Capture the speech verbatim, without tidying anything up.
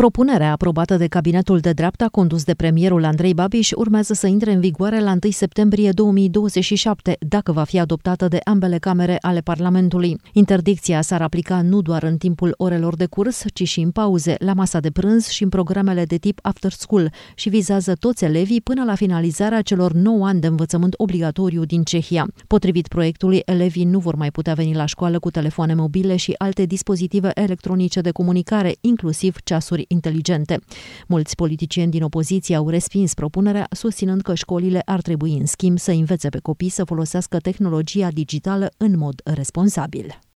Propunerea aprobată de cabinetul de dreapta condus de premierul Andrei Babiš urmează să intre în vigoare la întâi septembrie două mii douăzeci și șapte, dacă va fi adoptată de ambele camere ale Parlamentului. Interdicția s-ar aplica nu doar în timpul orelor de curs, ci și în pauze, la masa de prânz și în programele de tip after school și vizează toți elevii până la finalizarea celor nouă ani de învățământ obligatoriu din Cehia. Potrivit proiectului, elevii nu vor mai putea veni la școală cu telefoane mobile și alte dispozitive electronice de comunicare, inclusiv ceasuri inteligente. Mulți politicieni din opoziție au respins propunerea, susținând că școlile ar trebui, în schimb, să învețe pe copii să folosească tehnologia digitală în mod responsabil.